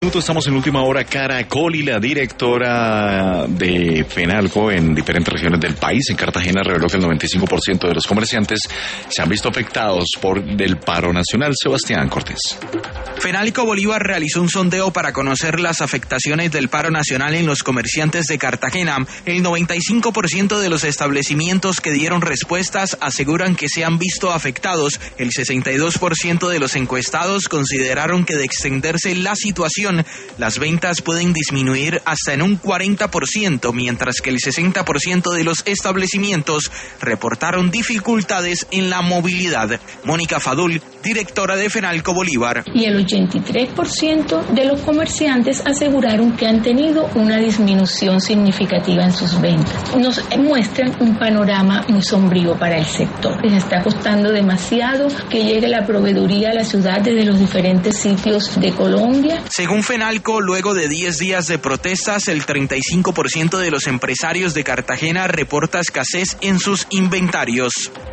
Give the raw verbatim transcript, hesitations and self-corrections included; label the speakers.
Speaker 1: Estamos en última hora. Caracol y la directora de Fenalco en diferentes regiones del país, en Cartagena, reveló que el noventa y cinco por ciento de los comerciantes se han visto afectados por el paro nacional. Sebastián Cortés.
Speaker 2: Fenalco Bolívar realizó un sondeo para conocer las afectaciones del paro nacional en los comerciantes de Cartagena. El noventa y cinco por ciento de los establecimientos que dieron respuestas aseguran que se han visto afectados. El sesenta y dos por ciento de los encuestados consideraron que de extenderse la situación, las ventas pueden disminuir hasta en un cuarenta por ciento, mientras que el sesenta por ciento de los establecimientos reportaron dificultades en la movilidad. Mónica Fadul, directora de Fenalco Bolívar.
Speaker 3: Y el ochenta y tres por ciento de los comerciantes aseguraron que han tenido una disminución significativa en sus ventas. Nos muestran un panorama muy sombrío para el sector. Les está costando demasiado que llegue la proveeduría a la ciudad desde los diferentes sitios de Colombia.
Speaker 2: Según Fenalco, luego de diez días de protestas, el treinta y cinco por ciento de los empresarios de Cartagena reporta escasez en sus inventarios.